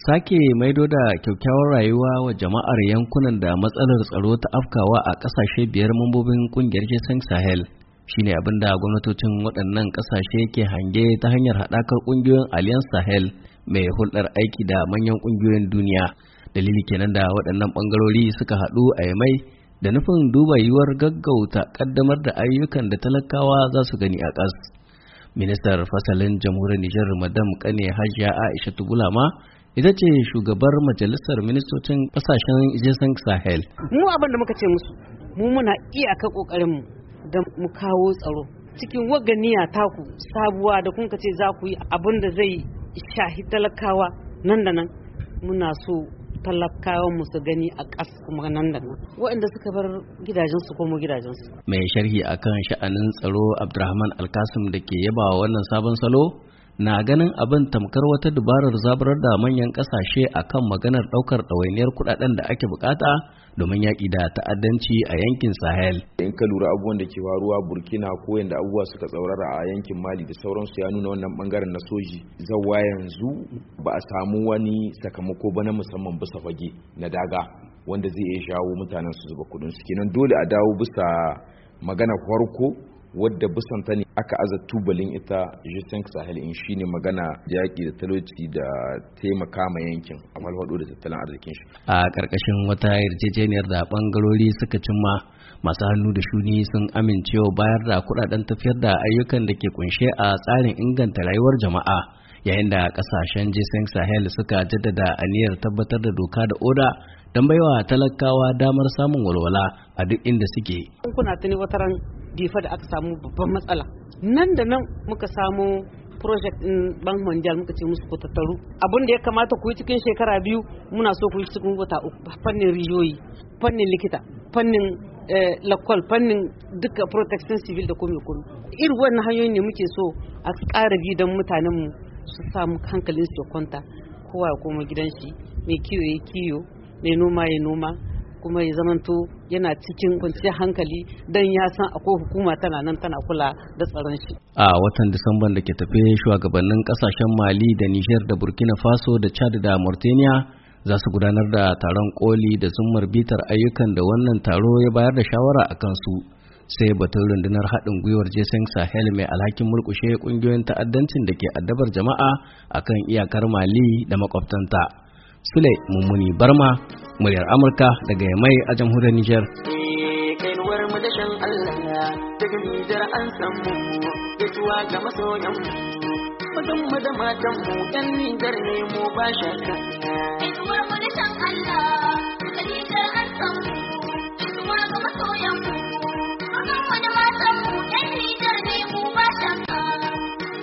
sake maido da kyakkyawar rayuwa wa jama'ar yankunan da matsalar tsaro ta afkawa a ƙasashe 5 mambobin ƙungiyar G5 Sahel shine abin da gwamnatocin waɗannan ƙasashe ke hange ta hanyar haɗakar ƙungiyoyin Alliance Sahel mai hulɗar aiki da manyan ƙungiyoyin duniya. Dalili kenan da waɗannan ɓangarori suka haɗu a Yamai da nufin duba yiwuwar gaggauta ƙaddamar da ayyukan da talakawa za su gani a ƙas. Ministar fasalin jamhuriyar Nijar Madam Kane Hajiya Aisha Bulama ita ce shugabar majalisar ministocin kasashen G5 Sahel. Mu abin da muka ce musu, mu muna iyaka kokarin mu da mu kawo tsaro cikin waganiya taku sabuwa da kun ce za ku yi abin da zai shahi talakawa nan da nan. Muna so talakawan mu su gani a ƙas kuma nan da nan waɗanda suka bar gidajensu ko mu gidajensu. Mai sharhi akan sha'anin tsaro Abdurrahman Alkasim da ke yaba wannan sabon salo na ganin abin tamkar wata dabarar zaburar da manyan kasashe akan maganar daukar ɗawainiyar kudaden da ake bukata domin yaƙi da ta'addanci a yankin Sahel. In ka lura abubuwan da ke faruwa Burkina ko yanda abubuwa suka tsaurara a yankin Mali da sauransu ya nuna wannan bangaren na soji zawa yanzu ba a samu wani sakamako ba na musamman bisa fage na daga wanda zai iya shawo mutanen su zuba kudin su. Kenan dole a dawo bisa magana farko wadda bisanta ne aka aza tubalin ita G5 Sahel in shine magana yaƙi da talauci da taimaka ma yankin a malwado da tattalin arzikin shi. A ƙarƙashin wata yarjejeniyar da bangarori suka cimma, masu hannu da shuni sun amincewa bayar da kuɗaɗen tafiyar da ayyukan da ke kunshe a tsarin inganta rayuwar jama'a, yayin da ƙasashen G5 Sahel suka jaddada aniyar tabbatar da doka da oda don baiwa talakawa damar samun walwala a duk inda suke. Kuna tuni wata ran difa da aka samu babban matsala, nan da nan muka samu project din Bank Mondial muka ce musu ku tattaru abin da ya kamata ku yi cikin shekara 2 muna so ku yi cikin wata 3, fannin rijiyoyi, fannin likita, fannin lakwal, fannin duka protection civil da kome irin wannan hanyoyi ne muke so a ƙara bi don mutanen mu su samu hankalin su ya kwanta, kowa ya koma gidan shi, mai kiyo ya kiyo, mai noma ya noma, kuma ya zamanto yana cikin kwanciyar hankali don ya san akwai hukuma tana nan tana kula da tsaron shi. A watan Disamban da ke tafe, shugabannin kasashen Mali da Niger da Burkina Faso da Chad da Mauritania za su gudanar da taron koli da zummar bitar ayyukan da wannan taro ya bayar da shawara a kansu. Sai batun rundunar haɗin gwiwar G5 Sahel mai alhakin mulkushe ƙungiyoyin ta'addancin da ke addabar jama'a akan iyakar Mali da makwabtanta. Sule Mummuni Barma, muryar Amurka daga Yamai a jamhuriyar Nijar. Kainuwar mu da shan Allah daga Nijar an samu gaisuwa ga masoyan mu. Mazan mu da matan mu 'yan Nijar ne mu ba shakka. Kainuwar mu da shan